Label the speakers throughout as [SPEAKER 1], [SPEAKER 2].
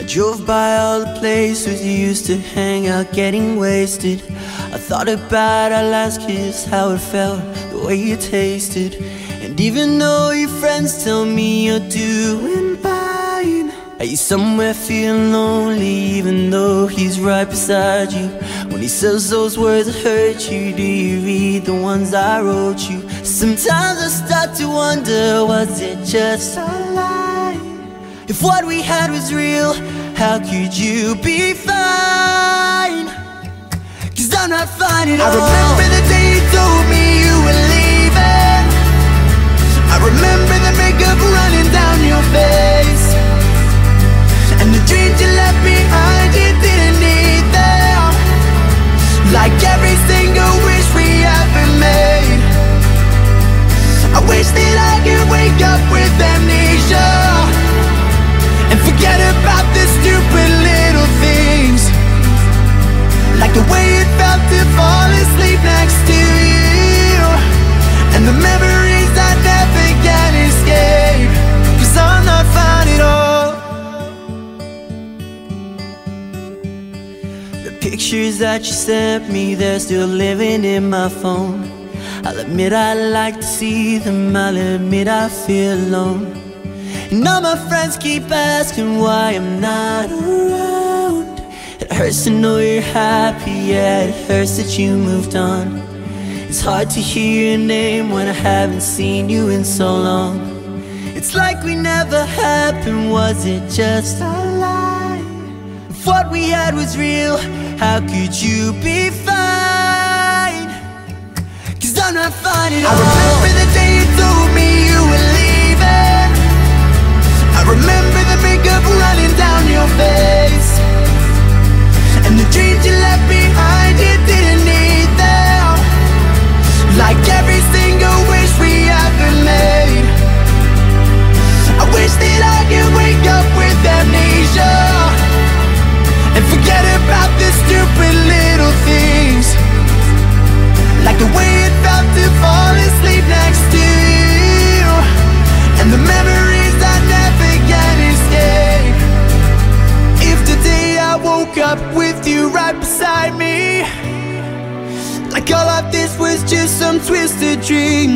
[SPEAKER 1] Drove by all the places you used to hang out getting wasted. I thought about our last kiss, how it felt, the way you tasted. And even though your friends tell me you're doing fine, are you somewhere feeling lonely even though he's right beside you? When he says those words that hurt you, do you read the ones I wrote you? Sometimes I start to wonder, was it just a lie? If what we had was real, how could you be fine? 'Cause I'm not fine at all. I remember the day you told me you were leaving. I remember the makeup running down your face, and the dreams you left behind, you didn't need them. Like every single wish we ever made. I wish that I could wake up with amnesia and forget about the stupid little things, like the way it felt to fall asleep next to you, and the memories I never can escape. 'Cause I'm not fine at all. The pictures that you sent me, they're still living in my phone. I'll admit I like to see them, I'll admit I feel alone. And all my friends keep asking why I'm not around. It hurts to know you're happy, yeah, it hurts that you moved on. It's hard to hear your name when I haven't seen you in so long. It's like we never happened, was it just a lie? If what we had was real, how could you be fine? 'Cause I'm not fine at all. I remember the day you told me you were leaving. I remember the makeup running down your face, and the dreams you left behind, you didn't need them. Like every single wish we ever made. I wish that I could wake up with amnesia and forget about the stupid little things, like the way it felt to fall asleep next to you, and the memories I never can escape. If today I woke up with you right beside me, like all of this was just some twisted dream,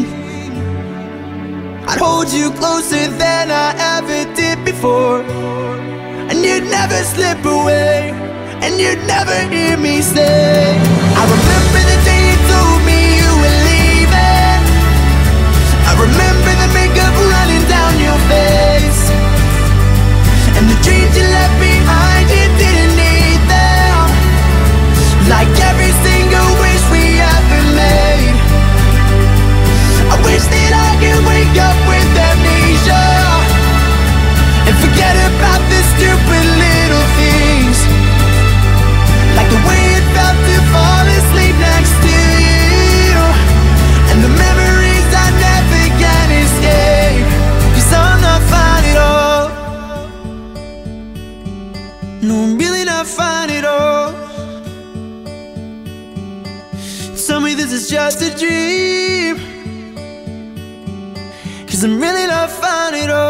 [SPEAKER 1] I'd hold you closer than I ever did before, and you'd never slip away, and you'd never hear me say, I remember the day you told me you were leaving. I remember the makeup running down your face, and the dreams you left behind, you didn't need them. Like every single wish we ever made. I wish that I could wake up with amnesia and forget about the stupid little things, like the way it felt to fall asleep next to you, and the memories I never can escape. 'Cause I'm not fine at all. No, I'm really not fine at all. Tell me this is just a dream, 'cause I'm really not fine at all.